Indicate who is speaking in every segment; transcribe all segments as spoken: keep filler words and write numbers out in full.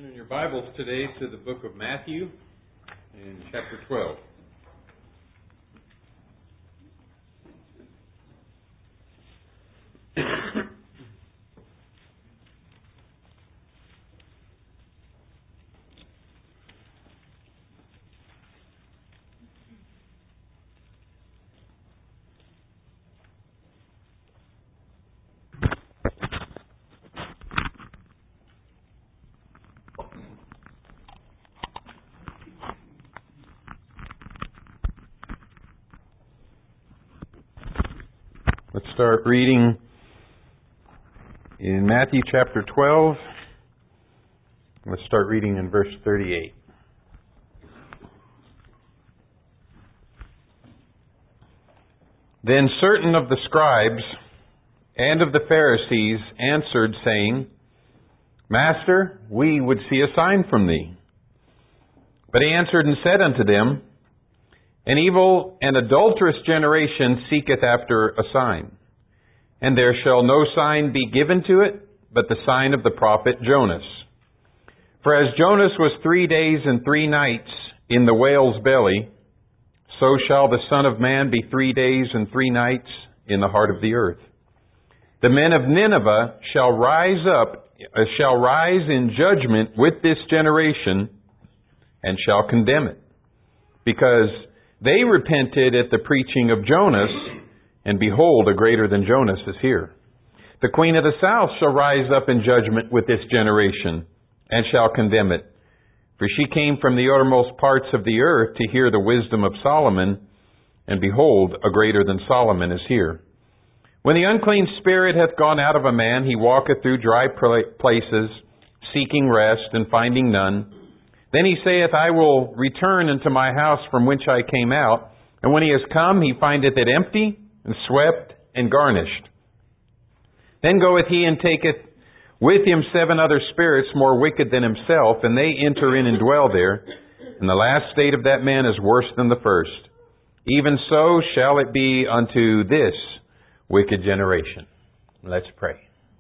Speaker 1: Turn in your Bibles today to the book of Matthew in chapter twelve. Let's start reading in Matthew chapter twelve. Let's start reading in verse thirty-eight. Then certain of the scribes and of the Pharisees answered, saying, Master, we would see a sign from thee. But he answered and said unto them, An evil and adulterous generation seeketh after a sign, and there shall no sign be given to it, but the sign of the prophet Jonas. For as Jonas was three days and three nights in the whale's belly, so shall the Son of Man be three days and three nights in the heart of the earth. The men of Nineveh shall rise up, uh, shall rise in judgment with this generation, and shall condemn it, because they repented at the preaching of Jonas, and behold, a greater than Jonas is here. The queen of the south shall rise up in judgment with this generation, and shall condemn it. For she came from the uttermost parts of the earth to hear the wisdom of Solomon, and behold, a greater than Solomon is here. When the unclean spirit hath gone out of a man, he walketh through dry places, seeking rest, and finding none. Then he saith, I will return into my house from whence I came out. And when he has come, he findeth it empty, and swept, and garnished. Then goeth he and taketh with him seven other spirits more wicked than himself, and they enter in and dwell there. And the last state of that man is worse than the first. Even so shall it be unto this wicked generation. Let's pray.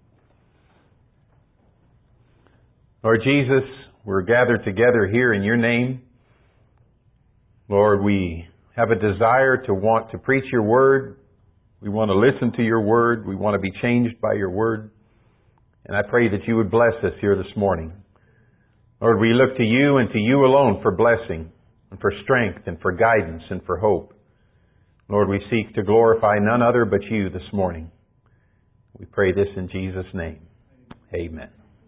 Speaker 1: Lord Jesus, we're gathered together here in your name. Lord, we have a desire to want to preach your word. We want to listen to your word. We want to be changed by your word. And I pray that you would bless us here this morning. Lord, we look to you and to you alone for blessing and for strength and for guidance and for hope. Lord, we seek to glorify none other but you this morning. We pray this in Jesus' name. Amen.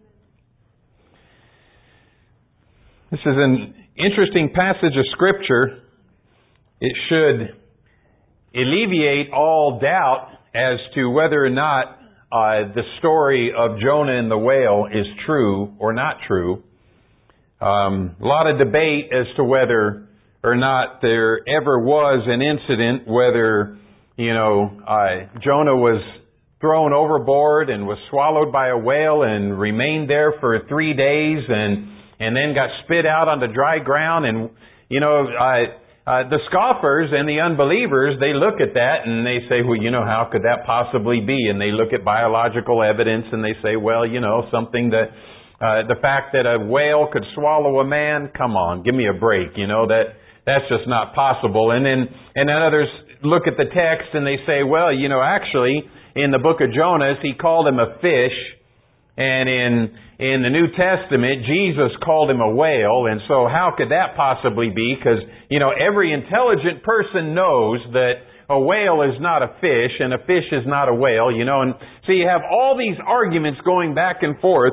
Speaker 1: This is an interesting passage of Scripture. It should alleviate all doubt as to whether or not uh, the story of Jonah and the whale is true or not true. Um, a lot of debate as to whether or not there ever was an incident, whether, you know, uh, Jonah was thrown overboard and was swallowed by a whale and remained there for three days and and then got spit out onto dry ground. And, you know, uh, uh, the scoffers and the unbelievers, they look at that and they say, well, you know, how could that possibly be? And they look at biological evidence and they say, well, you know, something that, uh, the fact that a whale could swallow a man, come on, give me a break, you know, that, that's just not possible. And then, and then others look at the text and they say, well, you know, actually, in the book of Jonas, he called him a fish. And in in the New Testament, Jesus called him a whale. And so how could that possibly be? Because, you know, every intelligent person knows that a whale is not a fish and a fish is not a whale, you know. And so you have all these arguments going back and forth.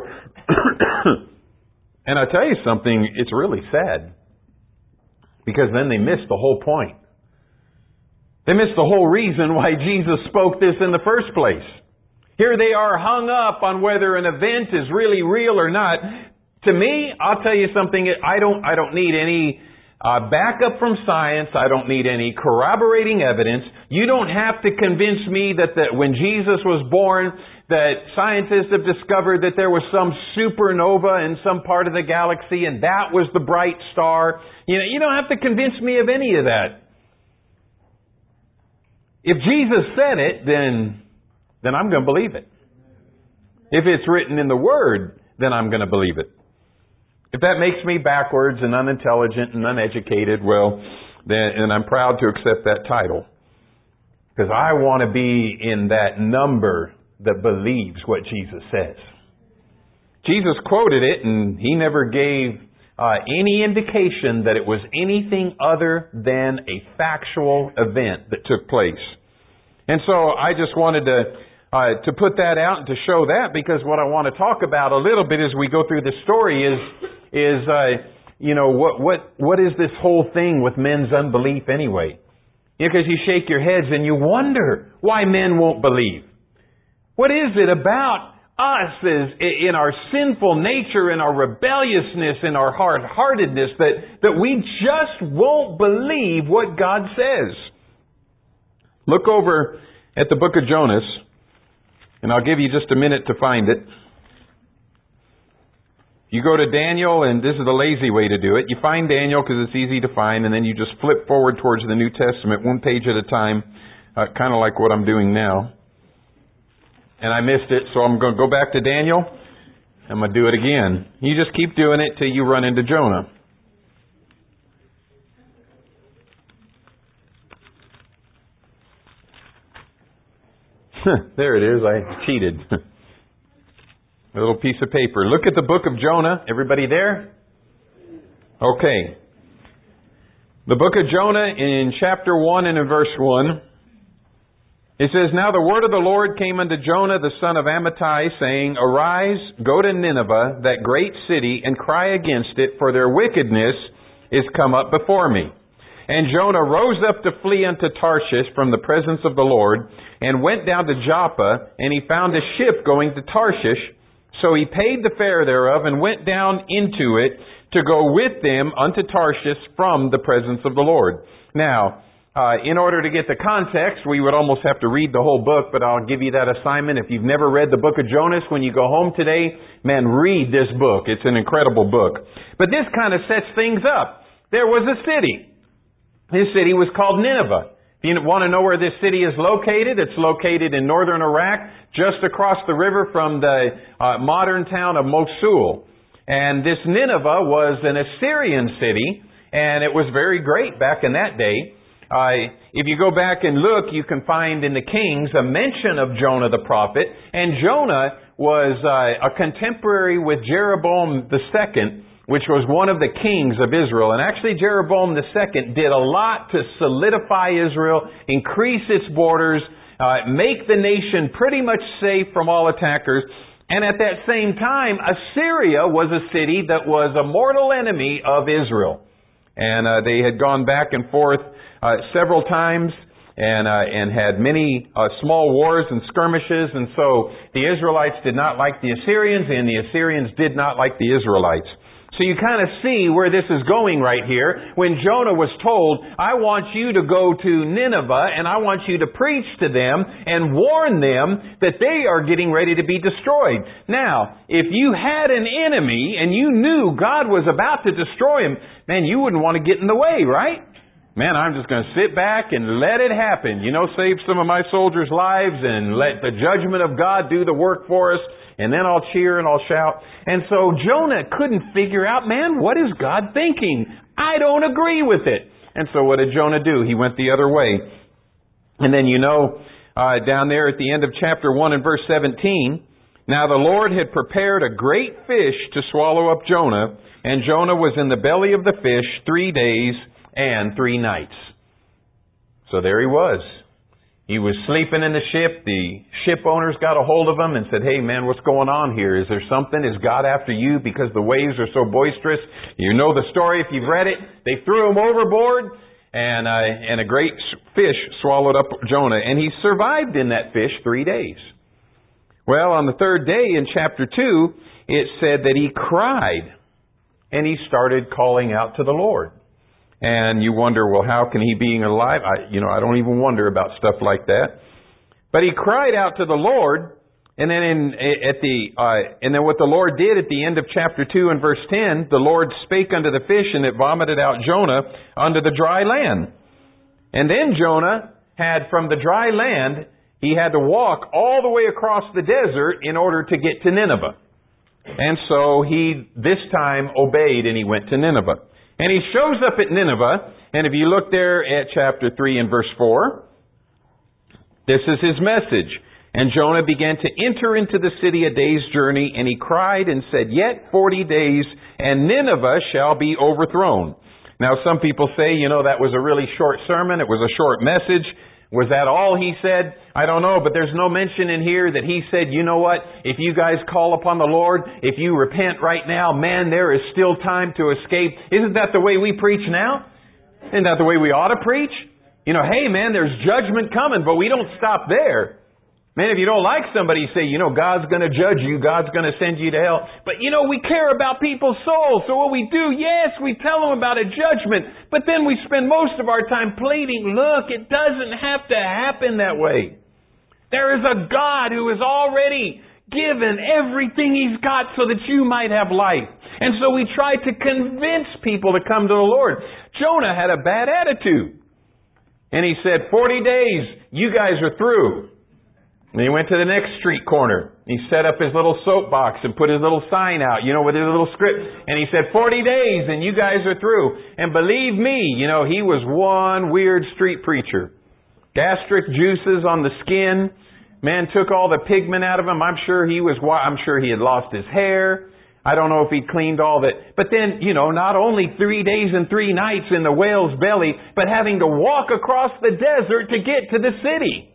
Speaker 1: And I tell you something, it's really sad. Because then they miss the whole point. They miss the whole reason why Jesus spoke this in the first place. Here they are hung up on whether an event is really real or not. To me, I'll tell you something, I don't, I don't need any uh, backup from science. I don't need any corroborating evidence. You don't have to convince me that the, when Jesus was born, that scientists have discovered that there was some supernova in some part of the galaxy and that was the bright star. You know, you don't have to convince me of any of that. If Jesus said it, then then I'm going to believe it. If it's written in the Word, then I'm going to believe it. If that makes me backwards and unintelligent and uneducated, well, then, and I'm proud to accept that title. Because I want to be in that number that believes what Jesus says. Jesus quoted it, and He never gave uh, any indication that it was anything other than a factual event that took place. And so I just wanted to uh, to put that out and to show that, because what I want to talk about a little bit as we go through this story is is uh, you know what what what is this whole thing with men's unbelief anyway? Because you shake your heads and you wonder why men won't believe. What is it about us as in our sinful nature, in our rebelliousness, in our hard-heartedness that, that we just won't believe what God says? Look over at the book of Jonas, and I'll give you just a minute to find it. You go to Daniel, and this is the lazy way to do it. You find Daniel because it's easy to find, and then you just flip forward towards the New Testament, one page at a time, uh, kind of like what I'm doing now. And I missed it, so I'm going to go back to Daniel. I'm going to do it again. You just keep doing it till you run into Jonah. There it is. I cheated. A little piece of paper. Look at the book of Jonah. Everybody there? Okay. The book of Jonah in chapter one and in verse one. It says, Now the word of the Lord came unto Jonah the son of Amittai, saying, Arise, go to Nineveh, that great city, and cry against it, for their wickedness is come up before me. And Jonah rose up to flee unto Tarshish from the presence of the Lord, and went down to Joppa, and he found a ship going to Tarshish. So he paid the fare thereof, and went down into it to go with them unto Tarshish from the presence of the Lord. Now, uh, in order to get the context, we would almost have to read the whole book, but I'll give you that assignment. If you've never read the book of Jonas, when you go home today, man, read this book. It's an incredible book. But this kind of sets things up. There was a city. This city was called Nineveh. If you want to know where this city is located, it's located in northern Iraq, just across the river from the uh, modern town of Mosul. And this Nineveh was an Assyrian city, and it was very great back in that day. Uh, if you go back and look, you can find in the Kings a mention of Jonah the prophet, and Jonah was uh, a contemporary with Jeroboam the second, which was one of the kings of Israel. And actually Jeroboam the second did a lot to solidify Israel, increase its borders, uh, make the nation pretty much safe from all attackers. And at that same time, Assyria was a city that was a mortal enemy of Israel. And uh, they had gone back and forth uh, several times and uh, and had many uh, small wars and skirmishes. And so the Israelites did not like the Assyrians, and the Assyrians did not like the Israelites. So you kind of see where this is going right here. When Jonah was told, I want you to go to Nineveh and I want you to preach to them and warn them that they are getting ready to be destroyed. Now, if you had an enemy and you knew God was about to destroy him, man, you wouldn't want to get in the way, right? Man, I'm just going to sit back and let it happen. You know, save some of my soldiers' lives and let the judgment of God do the work for us. And then I'll cheer and I'll shout. And so Jonah couldn't figure out, man, what is God thinking? I don't agree with it. And so what did Jonah do? He went the other way. And then you know, uh, down there at the end of chapter one and verse seventeen, now the Lord had prepared a great fish to swallow up Jonah, and Jonah was in the belly of the fish three days and three nights. So there he was. He was sleeping in the ship. The ship owners got a hold of him and said, hey, man, what's going on here? Is there something? Is God after you because the waves are so boisterous? You know the story if you've read it. They threw him overboard, and, uh, and a great fish swallowed up Jonah. And he survived in that fish three days. Well, on the third day in chapter two, it said that he cried, and he started calling out to the Lord. And you wonder, well, how can he being alive? I, you know, I don't even wonder about stuff like that. But he cried out to the Lord, and then in at the uh, and then what the Lord did at the end of chapter two and verse ten, the Lord spake unto the fish, and it vomited out Jonah unto the dry land. And then Jonah had from the dry land, he had to walk all the way across the desert in order to get to Nineveh. And so he, this time, obeyed and he went to Nineveh. And he shows up at Nineveh, and if you look there at chapter three and verse four, this is his message. And Jonah began to enter into the city a day's journey, and he cried and said, Yet forty days, and Nineveh shall be overthrown. Now some people say, you know, that was a really short sermon, it was a short message. Was that all he said? I don't know, but there's no mention in here that he said, you know what, if you guys call upon the Lord, if you repent right now, man, there is still time to escape. Isn't that the way we preach now? Isn't that the way we ought to preach? You know, hey man, there's judgment coming, but we don't stop there. Man, if you don't like somebody, say, you know, God's going to judge you. God's going to send you to hell. But, you know, we care about people's souls. So what we do, yes, we tell them about a judgment. But then we spend most of our time pleading, look, it doesn't have to happen that way. There is a God who has already given everything He's got so that you might have life. And so we try to convince people to come to the Lord. Jonah had a bad attitude. And he said, forty days, you guys are through. And he went to the next street corner. He set up his little soapbox and put his little sign out, you know, with his little script. And he said, forty days and you guys are through. And believe me, you know, he was one weird street preacher. Gastric juices on the skin. Man took all the pigment out of him. I'm sure he was, I'm sure he had lost his hair. I don't know if he'd cleaned all that. But then, you know, not only three days and three nights in the whale's belly, but having to walk across the desert to get to the city.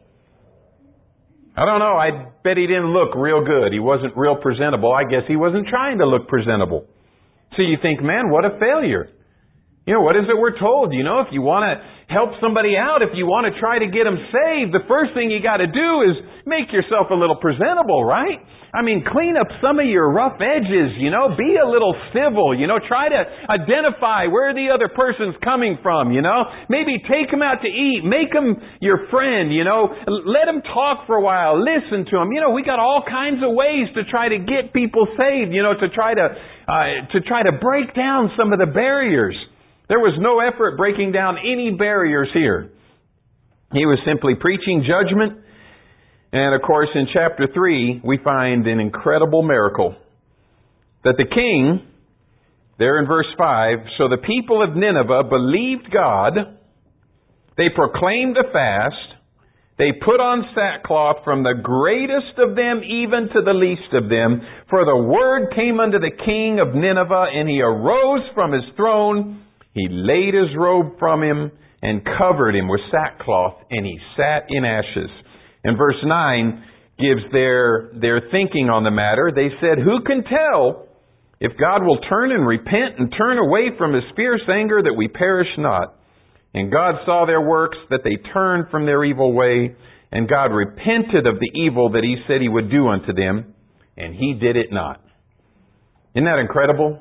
Speaker 1: I don't know. I bet he didn't look real good. He wasn't real presentable. I guess he wasn't trying to look presentable. So you think, man, what a failure. You know, what is it we're told? You know, if you want to help somebody out, if you want to try to get them saved, the first thing you got to do is make yourself a little presentable, right? I mean, clean up some of your rough edges, you know, be a little civil, you know, try to identify where the other person's coming from, you know, maybe take them out to eat, make them your friend, you know, let them talk for a while, listen to them, you know, we got all kinds of ways to try to get people saved, you know, to try to, uh, to try to break down some of the barriers. There was no effort breaking down any barriers here. He was simply preaching judgment. And of course, in chapter three, we find an incredible miracle. That the king, there in verse five, so the people of Nineveh believed God. They proclaimed a fast. They put on sackcloth from the greatest of them even to the least of them. For the word came unto the king of Nineveh, and he arose from his throne. He laid his robe from him and covered him with sackcloth, and he sat in ashes. And verse nine gives their, their thinking on the matter. They said, who can tell if God will turn and repent and turn away from His fierce anger that we perish not? And God saw their works, that they turned from their evil way, and God repented of the evil that He said He would do unto them, and He did it not. Isn't that incredible?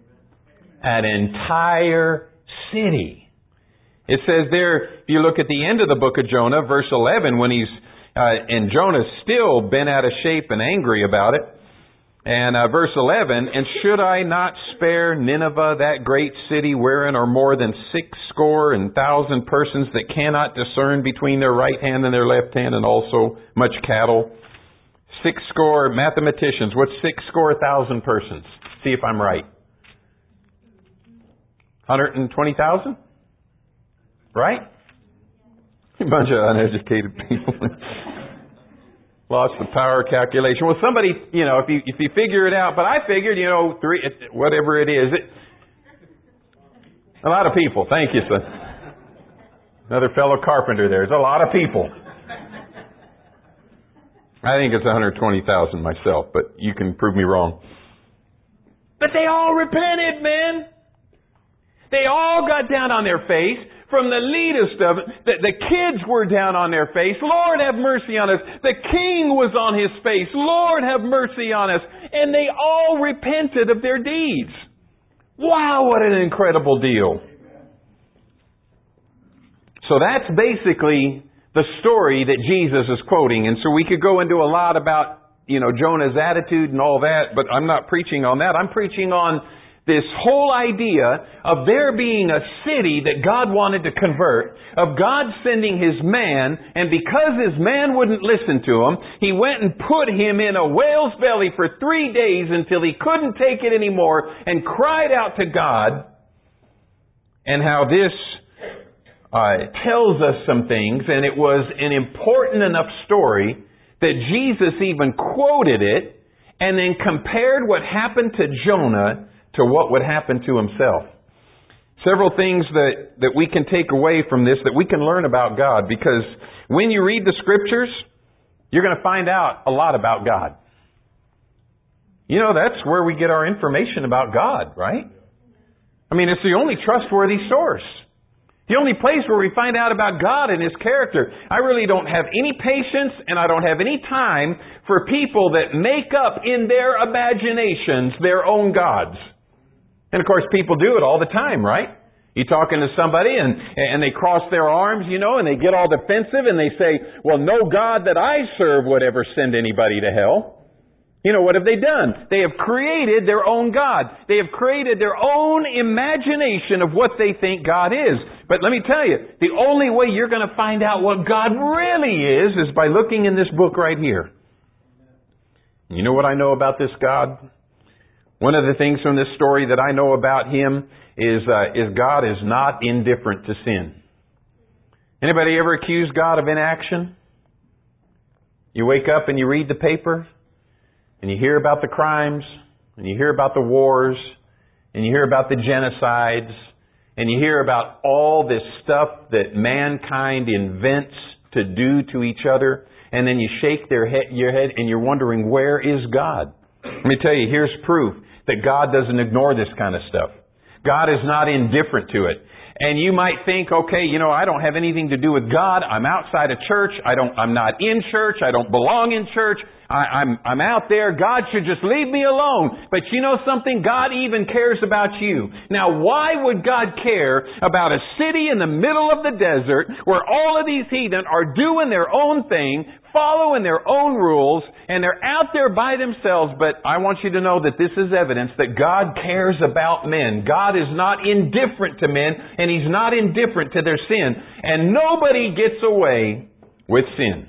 Speaker 1: An entire city. It says there, if you look at the end of the book of Jonah, verse eleven, when he's Uh, and Jonah's still bent out of shape and angry about it. And uh, verse eleven, and should I not spare Nineveh, that great city, wherein are more than six score and thousand persons that cannot discern between their right hand and their left hand, and also much cattle? Six score mathematicians. What's six score thousand persons? See if I'm right. one hundred twenty thousand? Right? A bunch of uneducated people. Lost the power calculation. Well, somebody, you know, if you if you figure it out, but I figured, you know, three, whatever it is, it, a lot of people. Thank you, son. Another fellow carpenter there. There's a lot of people. I think it's one hundred twenty thousand myself, but you can prove me wrong. But they all repented, man. They all got down on their face. From the least of it, the, the kids were down on their face. Lord, have mercy on us. The king was on his face. Lord, have mercy on us. And they all repented of their deeds. Wow, what an incredible deal. So that's basically the story that Jesus is quoting. And so we could go into a lot about, you know, Jonah's attitude and all that, but I'm not preaching on that. I'm preaching on this whole idea of there being a city that God wanted to convert, of God sending His man, and because His man wouldn't listen to Him, He went and put him in a whale's belly for three days until he couldn't take it anymore and cried out to God, and how this uh, tells us some things, and it was an important enough story that Jesus even quoted it and then compared what happened to Jonah to what would happen to himself. Several things that, that we can take away from this, that we can learn about God, because when you read the Scriptures, you're going to find out a lot about God. You know, that's where we get our information about God, right? I mean, it's the only trustworthy source. The only place where we find out about God and His character. I really don't have any patience and I don't have any time for people that make up in their imaginations their own gods. And of course, people do it all the time, right? You're talking to somebody and, and they cross their arms, you know, and they get all defensive and they say, well, no God that I serve would ever send anybody to hell. You know, what have they done? They have created their own God. They have created their own imagination of what they think God is. But let me tell you, the only way you're going to find out what God really is is by looking in this book right here. You know what I know about this God? One of the things from this story that I know about Him is uh, is God is not indifferent to sin. Anybody ever accuse God of inaction? You wake up and you read the paper, and you hear about the crimes, and you hear about the wars, and you hear about the genocides, and you hear about all this stuff that mankind invents to do to each other, and then you shake their head, your head and you're wondering, where is God? Let me tell you, here's proof that God doesn't ignore this kind of stuff. God is not indifferent to it. And you might think, okay, you know, I don't have anything to do with God. I'm outside of church. I don't, I'm not in church. I don't belong in church. I, I'm, I'm out there. God should just leave me alone. But you know something? God even cares about you. Now, why would God care about a city in the middle of the desert where all of these heathen are doing their own thing, following their own rules, and they're out there by themselves? But I want you to know that this is evidence that God cares about men. God is not indifferent to men, and He's not indifferent to their sin. And nobody gets away with sin.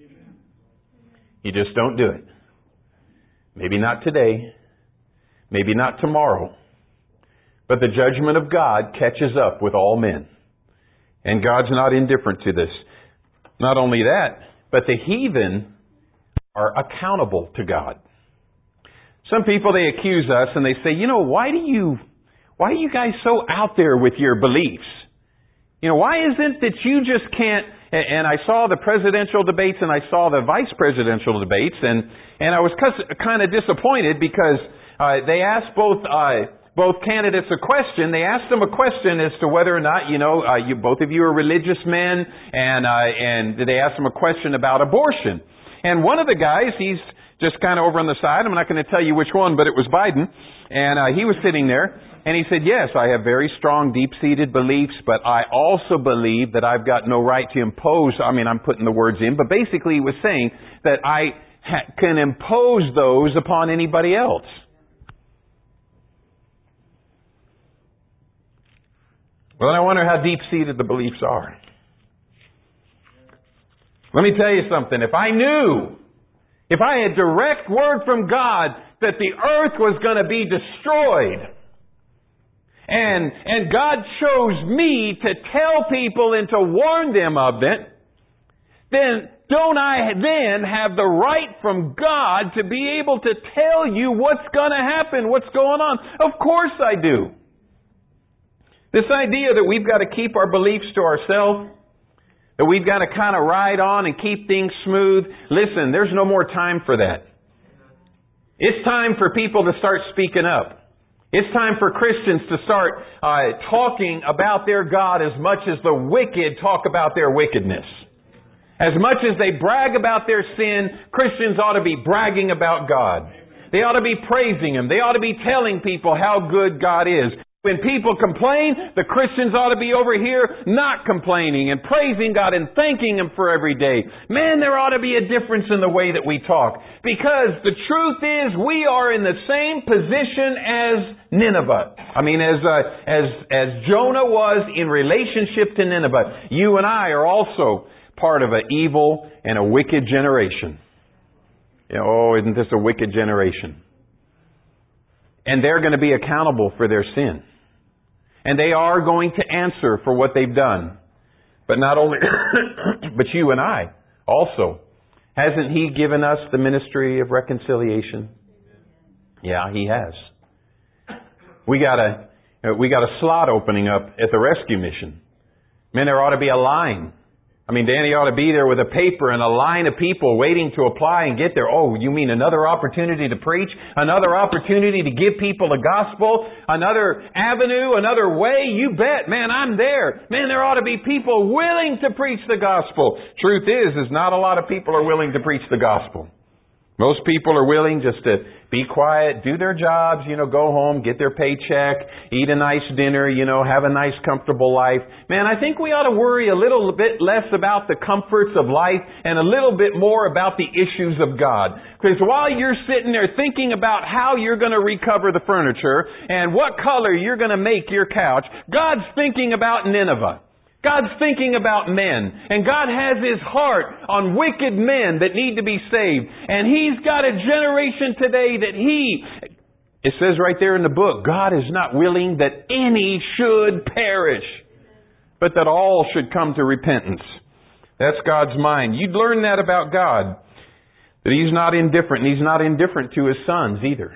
Speaker 1: You just don't do it. Maybe not today. Maybe not tomorrow. But the judgment of God catches up with all men. And God's not indifferent to this. Not only that, but the heathen are accountable to God. Some people, they accuse us and they say, you know, why do you, why are you guys so out there with your beliefs? You know, why isn't it that you just can't, and I saw the presidential debates and I saw the vice presidential debates, and, and I was kind of disappointed because uh, they asked both uh, both candidates a question. They asked them a question as to whether or not, you know, uh, you both of you are religious men, and uh, and they asked them a question about abortion. And one of the guys, he's just kind of over on the side. I'm not going to tell you which one, but it was Biden, and uh, he was sitting there. And he said, yes, I have very strong, deep-seated beliefs, but I also believe that I've got no right to impose, I mean, I'm putting the words in, but basically he was saying that I ha- can impose those upon anybody else. Well, then I wonder how deep-seated the beliefs are. Let me tell you something. If I knew, if I had direct word from God that the earth was going to be destroyed, And, and God chose me to tell people and to warn them of it, then don't I then have the right from God to be able to tell you what's going to happen, what's going on? Of course I do. This idea that we've got to keep our beliefs to ourselves, that we've got to kind of ride on and keep things smooth, listen, there's no more time for that. It's time for people to start speaking up. It's time for Christians to start uh, talking about their God as much as the wicked talk about their wickedness. As much as they brag about their sin, Christians ought to be bragging about God. They ought to be praising Him. They ought to be telling people how good God is. When people complain, the Christians ought to be over here not complaining and praising God and thanking Him for every day. Man, there ought to be a difference in the way that we talk. Because the truth is, we are in the same position as Nineveh. I mean, as uh, as as Jonah was in relationship to Nineveh. You and I are also part of an evil and a wicked generation. You know, oh, isn't this a wicked generation? And they're going to be accountable for their sin. And they are going to answer for what they've done. But not only, but you and I also. Hasn't He given us the ministry of reconciliation? Yeah, He has. We got a, we got a slot opening up at the rescue mission. Man, there ought to be a line. I mean, Danny ought to be there with a paper and a line of people waiting to apply and get there. Oh, you mean another opportunity to preach? Another opportunity to give people the gospel? Another avenue? Another way? You bet. Man, I'm there. Man, there ought to be people willing to preach the gospel. Truth is, is not a lot of people are willing to preach the gospel. Most people are willing just to be quiet, do their jobs, you know, go home, get their paycheck, eat a nice dinner, you know, have a nice comfortable life. Man, I think we ought to worry a little bit less about the comforts of life and a little bit more about the issues of God. Because while you're sitting there thinking about how you're going to recover the furniture and what color you're going to make your couch, God's thinking about Nineveh. God's thinking about men. And God has His heart on wicked men that need to be saved. And He's got a generation today that He, it says right there in the book, God is not willing that any should perish, but that all should come to repentance. That's God's mind. You'd learn that about God. That He's not indifferent. And He's not indifferent to His sons either.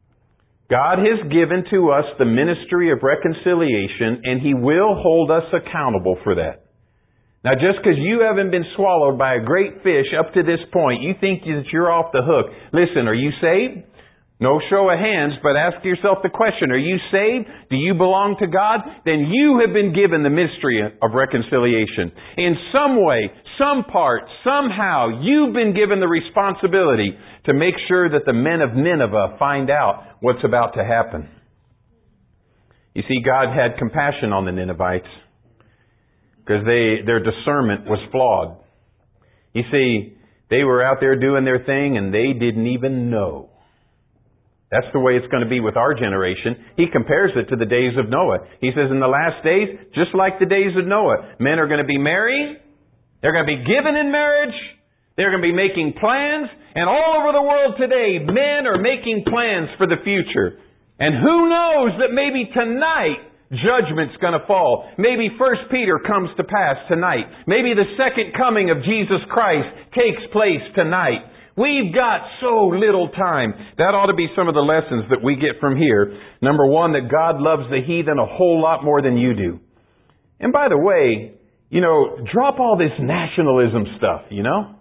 Speaker 1: God has given to us the ministry of reconciliation, and He will hold us accountable for that. Now, just because you haven't been swallowed by a great fish up to this point, you think that you're off the hook. Listen, are you saved? No show of hands, but ask yourself the question, are you saved? Do you belong to God? Then you have been given the mystery of reconciliation. In some way, some part, somehow, you've been given the responsibility to make sure that the men of Nineveh find out what's about to happen. You see, God had compassion on the Ninevites because they their discernment was flawed. You see, they were out there doing their thing and they didn't even know. That's the way it's going to be with our generation. He compares it to the days of Noah. He says in the last days, just like the days of Noah, men are going to be married, they're going to be given in marriage, they're going to be making plans, and all over the world today, men are making plans for the future. And who knows that maybe tonight judgment's going to fall. Maybe First Peter comes to pass tonight. Maybe the second coming of Jesus Christ takes place tonight. We've got so little time. That ought to be some of the lessons that we get from here. Number one, that God loves the heathen a whole lot more than you do. And by the way, you know, drop all this nationalism stuff, you know?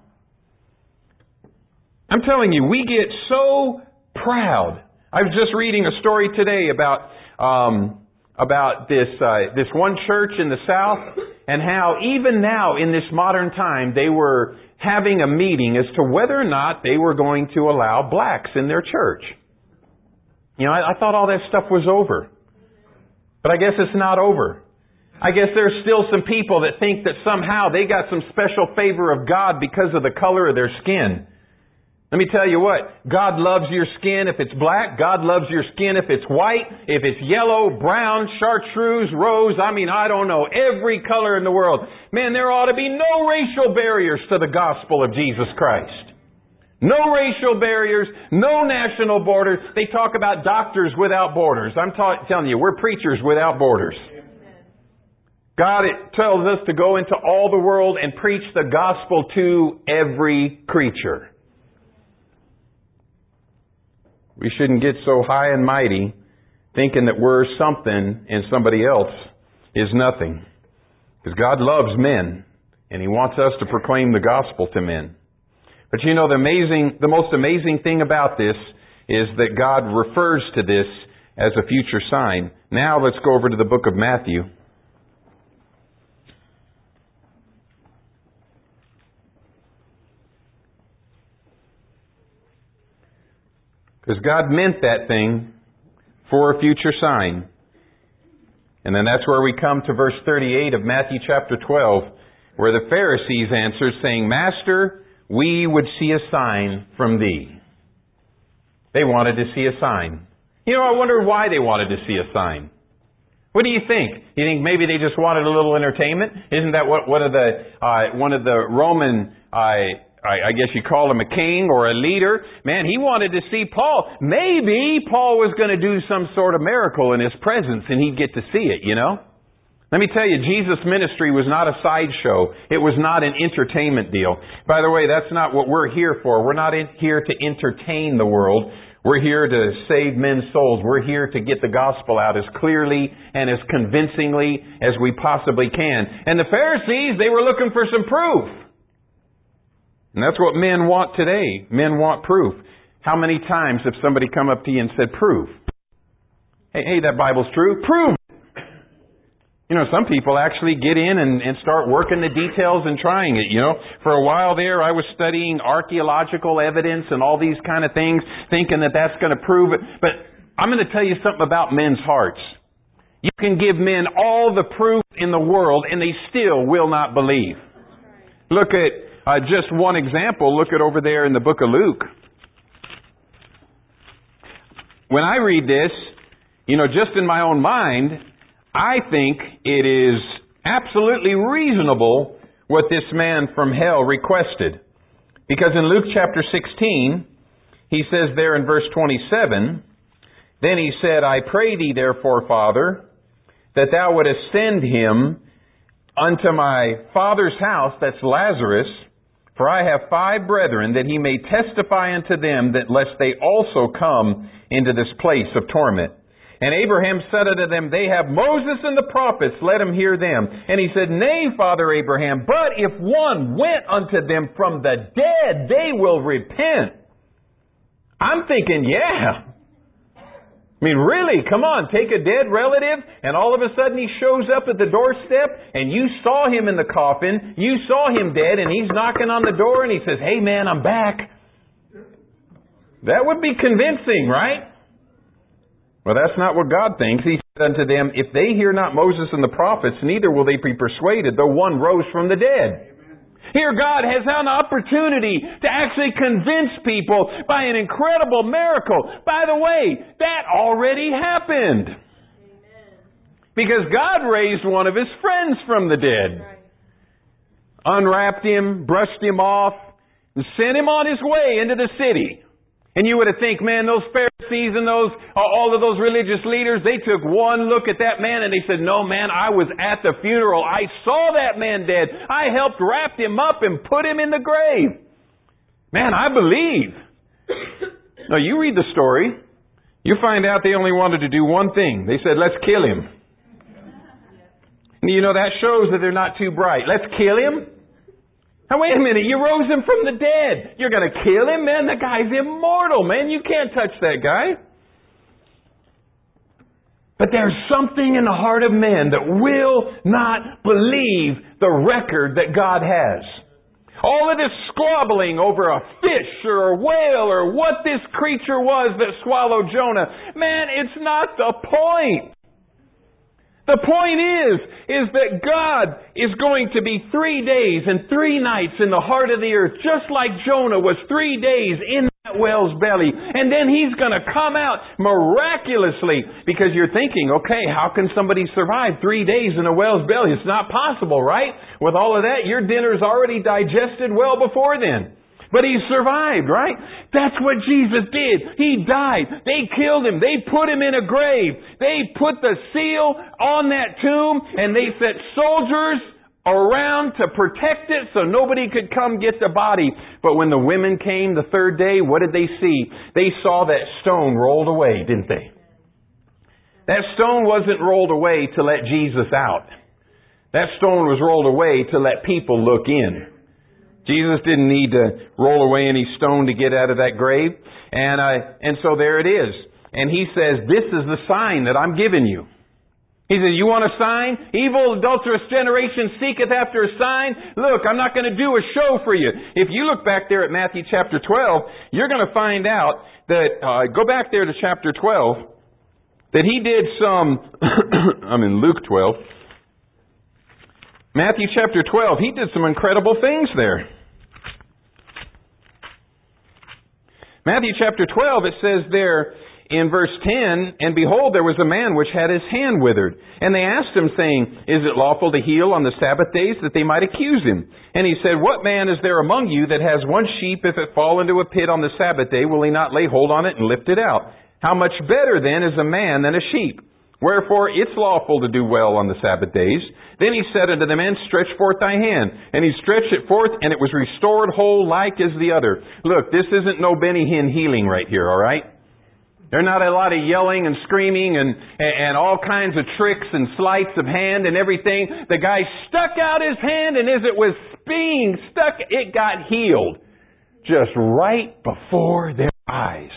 Speaker 1: I'm telling you, we get so proud. I was just reading a story today about um, about this uh, this one church in the South, and how even now in this modern time they were having a meeting as to whether or not they were going to allow blacks in their church. You know, I, I thought all that stuff was over, but I guess it's not over. I guess there's still some people that think that somehow they got some special favor of God because of the color of their skin. Let me tell you what, God loves your skin if it's black. God loves your skin if it's white, if it's yellow, brown, chartreuse, rose. I mean, I don't know, every color in the world. Man, there ought to be no racial barriers to the gospel of Jesus Christ. No racial barriers, no national borders. They talk about doctors without borders. I'm ta- telling you, we're preachers without borders. God it tells us to go into all the world and preach the gospel to every creature. We shouldn't get so high and mighty thinking that we're something and somebody else is nothing. Because God loves men and He wants us to proclaim the gospel to men. But you know, the amazing, the most amazing thing about this is that God refers to this as a future sign. Now let's go over to the book of Matthew. Because God meant that thing for a future sign. And then that's where we come to verse thirty-eight of Matthew chapter twelve, where the Pharisees answered, saying, Master, we would see a sign from thee. They wanted to see a sign. You know, I wonder why they wanted to see a sign. What do you think? You think maybe they just wanted a little entertainment? Isn't that what one of the uh, one of the Roman, uh, I, I guess you call him a king or a leader? Man, he wanted to see Paul. Maybe Paul was going to do some sort of miracle in his presence, and he'd get to see it. You know. Let me tell you, Jesus' ministry was not a sideshow. It was not an entertainment deal. By the way, that's not what we're here for. We're not in here to entertain the world. We're here to save men's souls. We're here to get the gospel out as clearly and as convincingly as we possibly can. And the Pharisees, they were looking for some proof. And that's what men want today. Men want proof. How many times have somebody come up to you and said, proof? Hey, hey, that Bible's true. Prove. You know, some people actually get in and, and start working the details and trying it, you know. For a while there, I was studying archaeological evidence and all these kind of things, thinking that that's going to prove it. But I'm going to tell you something about men's hearts. You can give men all the proof in the world, and they still will not believe. Look at uh, just one example. Look at over there in the book of Luke. When I read this, you know, just in my own mind, I think it is absolutely reasonable what this man from hell requested. Because in Luke chapter sixteen, he says there in verse twenty-seven, Then he said, I pray thee therefore, Father, that thou wouldest send him unto my father's house, that's Lazarus, for I have five brethren, that he may testify unto them, that lest they also come into this place of torment. And Abraham said unto them, They have Moses and the prophets, let them hear them. And he said, Nay, Father Abraham, but if one went unto them from the dead, they will repent. I'm thinking, yeah. I mean, really, come on, take a dead relative, and all of a sudden he shows up at the doorstep, and you saw him in the coffin, you saw him dead, and he's knocking on the door, and he says, Hey man, I'm back. That would be convincing, right? Well, that's not what God thinks. He said unto them, If they hear not Moses and the prophets, neither will they be persuaded, though one rose from the dead. Amen. Here God has an opportunity to actually convince people by an incredible miracle. By the way, that already happened. Amen. Because God raised one of His friends from the dead. Right. Unwrapped him, brushed him off, and sent him on his way into the city. And you would have think, man, those Pharisees and those, all of those religious leaders, they took one look at that man and they said, no, man, I was at the funeral. I saw that man dead. I helped wrap him up and put him in the grave. Man, I believe. No, you read the story. You find out they only wanted to do one thing. They said, let's kill him. And you know, that shows that they're not too bright. Let's kill him? Now, wait a minute, you rose him from the dead. You're going to kill him? Man, the guy's immortal, man. You can't touch that guy. But there's something in the heart of man that will not believe the record that God has. All of this squabbling over a fish or a whale or what this creature was that swallowed Jonah, man, it's not the point. The point is, is that God is going to be three days and three nights in the heart of the earth, just like Jonah was three days in that whale's belly. And then He's going to come out miraculously, because you're thinking, okay, how can somebody survive three days in a whale's belly? It's not possible, right? With all of that, your dinner's already digested well before then. But He survived, right? That's what Jesus did. He died. They killed Him. They put Him in a grave. They put the seal on that tomb, and they set soldiers around to protect it so nobody could come get the body. But when the women came the third day, what did they see? They saw that stone rolled away, didn't they? That stone wasn't rolled away to let Jesus out. That stone was rolled away to let people look in. Jesus didn't need to roll away any stone to get out of that grave. And uh, and so there it is. And He says, this is the sign that I'm giving you. He says, you want a sign? Evil, adulterous generation seeketh after a sign. Look, I'm not going to do a show for you. If you look back there at Matthew chapter twelve, you're going to find out that, uh, go back there to chapter twelve. that he did some, I'm in Luke twelve, Matthew chapter twelve, he did some incredible things there. Matthew chapter twelve, it says there in verse ten, and behold, there was a man which had his hand withered. And they asked him, saying, Is it lawful to heal on the Sabbath days, that they might accuse him? And he said, What man is there among you that has one sheep, if it fall into a pit on the Sabbath day, will he not lay hold on it and lift it out? How much better then is a man than a sheep? Wherefore it's lawful to do well on the Sabbath days. Then he said unto the man, Stretch forth thy hand. And he stretched it forth, and it was restored whole like as the other. Look, this isn't no Benny Hinn healing right here, all right? There's not a lot of yelling and screaming and, and all kinds of tricks and sleights of hand and everything. The guy stuck out his hand, and as it was being stuck, it got healed. Just right before their eyes.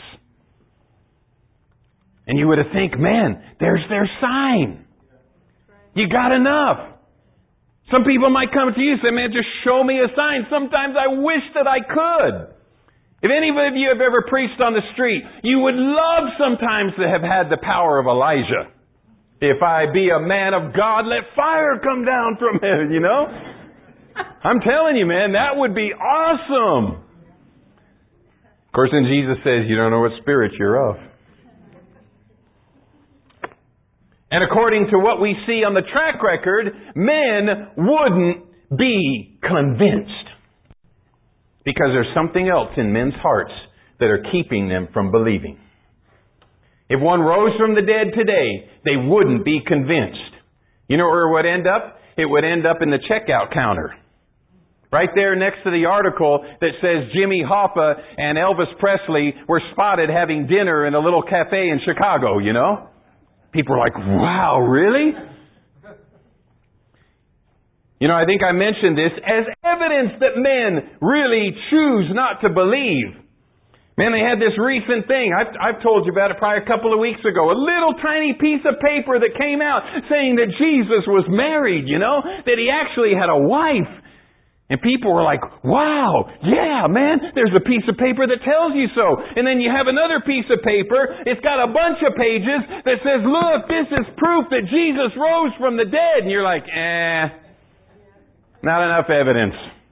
Speaker 1: And you would have think, man, there's their sign. You got enough. Some people might come to you and say, man, just show me a sign. Sometimes I wish that I could. If any of you have ever preached on the street, you would love sometimes to have had the power of Elijah. If I be a man of God, let fire come down from heaven, you know? I'm telling you, man, that would be awesome. Of course, then Jesus says, you don't know what spirit you're of. And according to what we see on the track record, men wouldn't be convinced. Because there's something else in men's hearts that are keeping them from believing. If one rose from the dead today, they wouldn't be convinced. You know where it would end up? It would end up in the checkout counter. Right there next to the article that says Jimmy Hoffa and Elvis Presley were spotted having dinner in a little cafe in Chicago, you know? People are like, wow, really? You know, I think I mentioned this as evidence that men really choose not to believe. Man, they had this recent thing. I've, I've told you about it probably a couple of weeks ago. A little tiny piece of paper that came out saying that Jesus was married, you know, that he actually had a wife. And people were like, wow, yeah, man, there's a piece of paper that tells you so. And then you have another piece of paper. It's got a bunch of pages that says, look, this is proof that Jesus rose from the dead. And you're like, eh. Not enough evidence.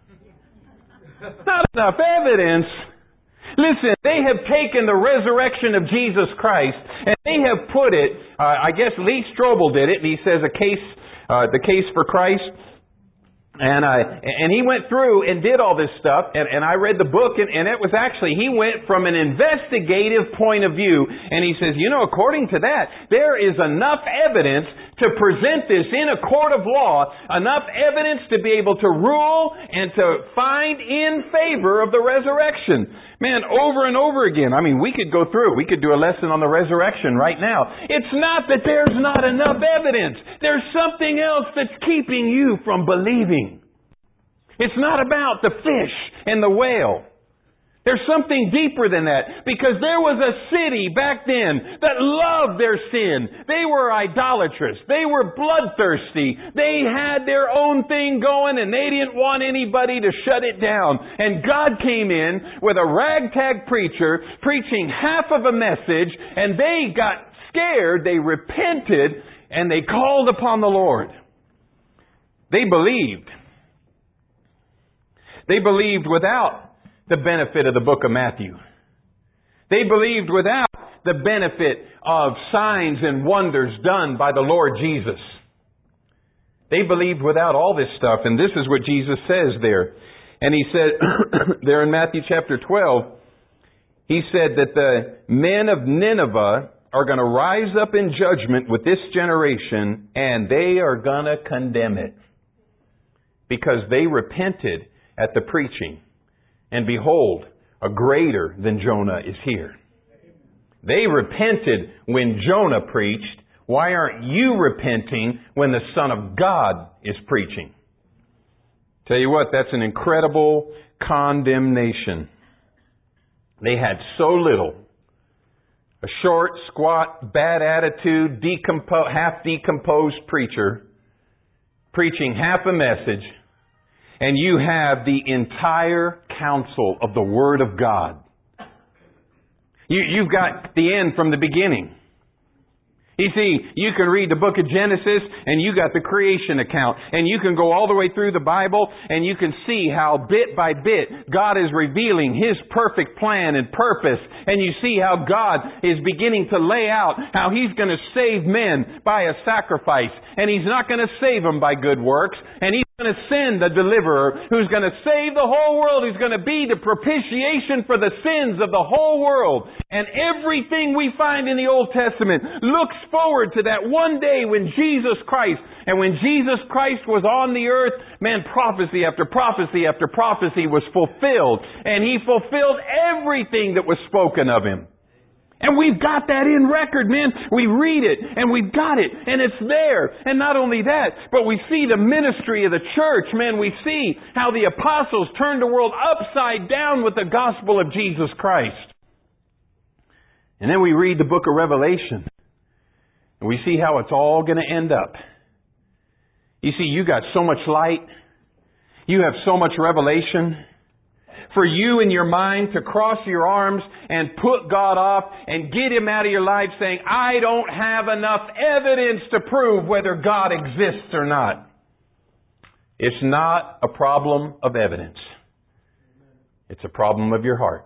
Speaker 1: Not enough evidence. Listen, they have taken the resurrection of Jesus Christ and they have put it, uh, I guess Lee Strobel did it, and he says a case, uh, the case for Christ. And uh, and he went through and did all this stuff, and, and I read the book, and, and it was actually, he went from an investigative point of view, and he says, you know, according to that, there is enough evidence to present this in a court of law, enough evidence to be able to rule and to find in favor of the resurrection. Man, over and over again, I mean, we could go through, we could do a lesson on the resurrection right now. It's not that there's not enough evidence. There's something else that's keeping you from believing. It's not about the fish and the whale. There's something deeper than that. Because there was a city back then that loved their sin. They were idolatrous. They were bloodthirsty. They had their own thing going and they didn't want anybody to shut it down. And God came in with a ragtag preacher preaching half of a message, and they got scared. They repented and they called upon the Lord. They believed. They believed without the benefit of the book of Matthew. They believed without the benefit of signs and wonders done by the Lord Jesus. They believed without all this stuff, and this is what Jesus says there. And he said, there in Matthew chapter twelve, he said that the men of Nineveh are going to rise up in judgment with this generation, and they are going to condemn it. Because they repented at the preaching. And behold, a greater than Jonah is here. They repented when Jonah preached. Why aren't you repenting when the Son of God is preaching? Tell you what, that's an incredible condemnation. They had so little. A short, squat, bad attitude, decompo- half decomposed preacher preaching half a message. And you have the entire counsel of the Word of God. You, you've got the end from the beginning. You see, you can read the book of Genesis and you got the creation account. And you can go all the way through the Bible and you can see how bit by bit God is revealing His perfect plan and purpose. And you see how God is beginning to lay out how He's going to save men by a sacrifice. And He's not going to save them by good works. And He's going to send a deliverer who's going to save the whole world. Who's going to be the propitiation for the sins of the whole world. And everything we find in the Old Testament looks forward to that one day when Jesus Christ, and when Jesus Christ was on the earth, man, prophecy after prophecy after prophecy was fulfilled. And He fulfilled everything that was spoken of Him. And we've got that in record, man. We read it, and we've got it, and it's there. And not only that, but we see the ministry of the church, man. We see how the apostles turned the world upside down with the gospel of Jesus Christ. And then we read the book of Revelation, and we see how it's all going to end up. You see, you got so much light. You have so much revelation. For you in your mind to cross your arms and put God off and get Him out of your life saying, I don't have enough evidence to prove whether God exists or not. It's not a problem of evidence. It's a problem of your heart.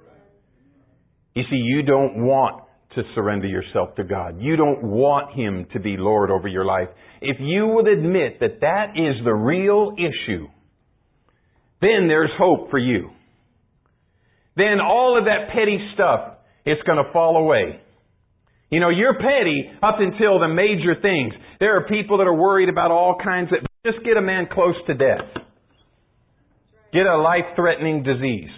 Speaker 1: You see, you don't want to surrender yourself to God. You don't want Him to be Lord over your life. If you would admit that that is the real issue, then there's hope for you. Then all of that petty stuff, it's going to fall away. You know, you're petty up until the major things. There are people that are worried about all kinds of... Just get a man close to death. Get a life-threatening disease.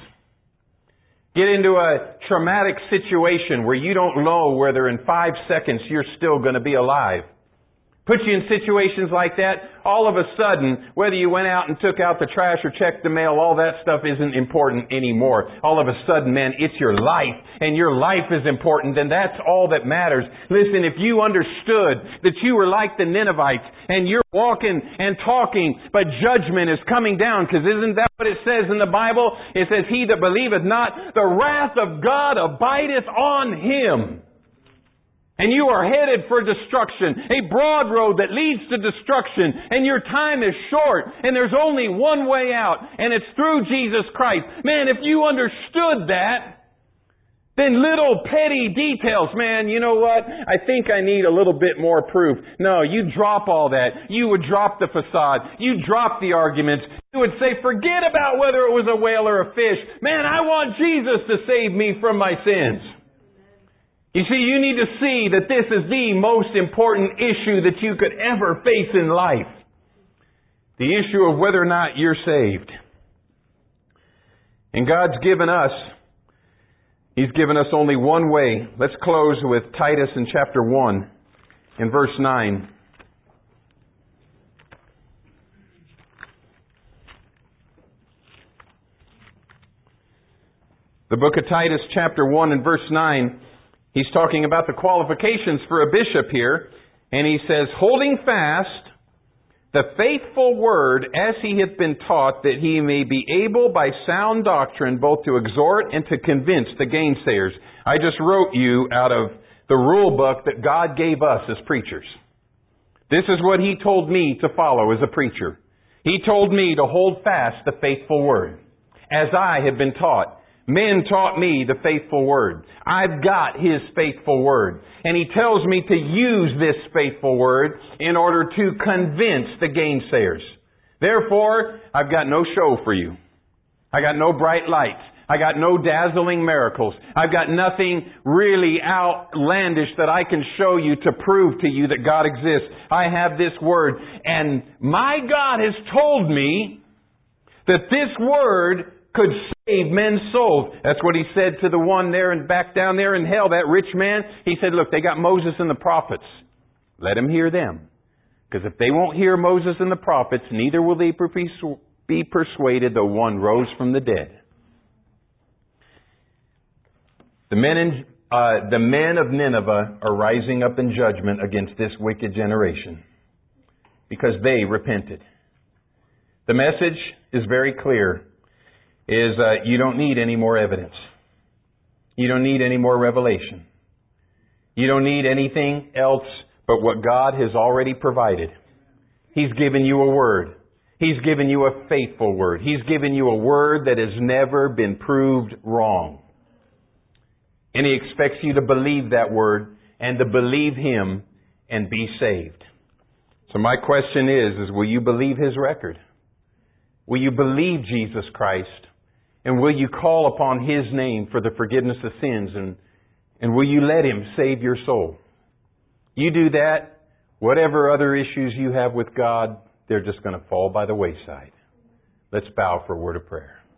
Speaker 1: Get into a traumatic situation where you don't know whether in five seconds you're still going to be alive. Put you in situations like that, all of a sudden, whether you went out and took out the trash or checked the mail, all that stuff isn't important anymore. All of a sudden, man, it's your life, and your life is important, and that's all that matters. Listen, if you understood that you were like the Ninevites, and you're walking and talking, but judgment is coming down, because isn't that what it says in the Bible? It says, He that believeth not, the wrath of God abideth on him. And you are headed for destruction. A broad road that leads to destruction. And your time is short. And there's only one way out. And it's through Jesus Christ. Man, if you understood that, then little petty details, man, you know what? I think I need a little bit more proof. No, you drop all that. You would drop the facade. You drop the arguments. You would say, forget about whether it was a whale or a fish. Man, I want Jesus to save me from my sins. You see, you need to see that this is the most important issue that you could ever face in life. The issue of whether or not you're saved. And God's given us, He's given us only one way. Let's close with Titus in chapter one, in verse nine. The book of Titus, chapter one, and verse nine. He's talking about the qualifications for a bishop here. And he says, holding fast the faithful word as he hath been taught, that he may be able by sound doctrine both to exhort and to convince the gainsayers. I just wrote you out of the rule book that God gave us as preachers. This is what He told me to follow as a preacher. He told me to hold fast the faithful word as I have been taught. Men taught me the faithful word. I've got His faithful word. And He tells me to use this faithful word in order to convince the gainsayers. Therefore, I've got no show for you. I got no bright lights. I got no dazzling miracles. I've got nothing really outlandish that I can show you to prove to you that God exists. I have this word. And my God has told me that this word could save men's souls. That's what He said to the one there and back down there in hell, that rich man. He said, look, they got Moses and the prophets. Let them hear them. Because if they won't hear Moses and the prophets, neither will they be persuaded though one rose from the dead. The men, in, uh, the men of Nineveh are rising up in judgment against this wicked generation because they repented. The message is very clear. Is uh, you don't need any more evidence. You don't need any more revelation. You don't need anything else but what God has already provided. He's given you a word. He's given you a faithful word. He's given you a word that has never been proved wrong. And He expects you to believe that word and to believe Him and be saved. So my question is, is will you believe His record? Will you believe Jesus Christ? And will you call upon His name for the forgiveness of sins? And, and will you let Him save your soul? You do that, whatever other issues you have with God, they're just going to fall by the wayside. Let's bow for a word of prayer.